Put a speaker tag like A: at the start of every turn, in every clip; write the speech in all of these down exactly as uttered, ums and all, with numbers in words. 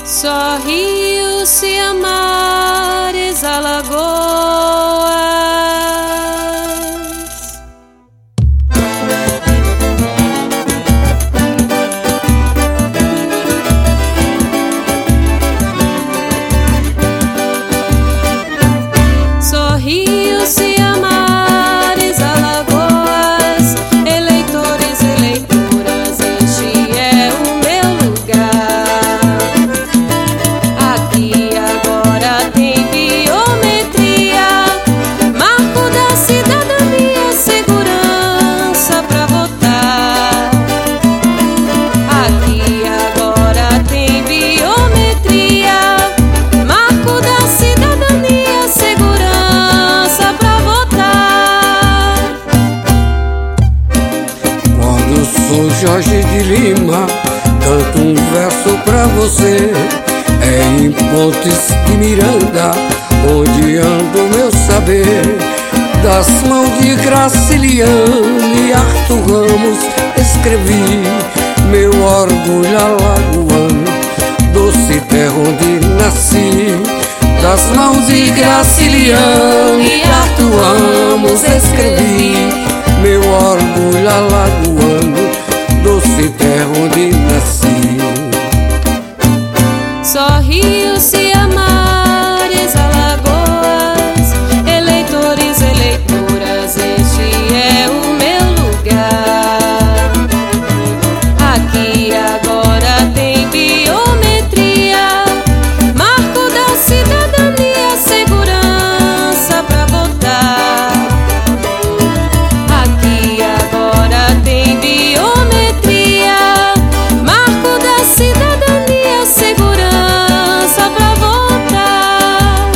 A: Só rio se amares Alagoas. Só rio se amares Alagoas, eleitores, eleitoras, este é o meu lugar. Aqui agora tem biometria, marco da cidadania, segurança pra votar. Aqui agora tem biometria, marco da cidadania, segurança pra votar.
B: Quando sou Jorge de Lima, canto um verso pra você. É em Pontes de Miranda, onde anda o meu saber. Das mãos de Graciliane e Arthur Ramos escrevi meu orgulho alagoano, doce terra onde nasci. Das mãos de Graciliane e Arthur Ramos escrevi meu orgulho alagoano, doce terra onde nasci.
A: Só rio se amares Alagoas, eleitores, eleitoras, este é o meu lugar. Aqui agora tem biometria, marco da cidadania, segurança pra votar. Aqui agora tem biometria, marco da cidadania, segurança pra votar.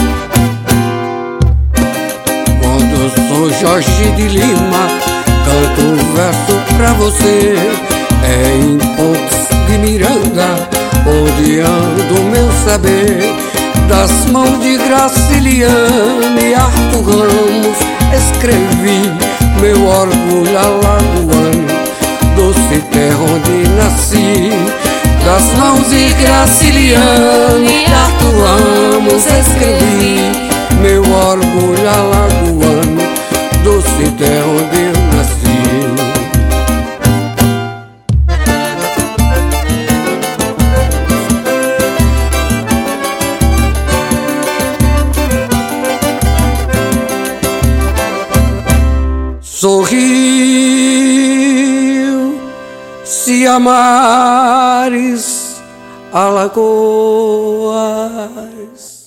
B: Quando sou Jorge de Lima, canto um verso pra você. É em Pontes de Miranda, onde anda o meu saber. Das mãos de Graciliane e Arthur Ramos escrevi meu orgulho alagoano, doce terra onde nasci. Das mãos de Graciliane e Arthur Ramos escrevi meu orgulho alagoano, doce terra onde eu nasci. Sorriu se amares Alagoas.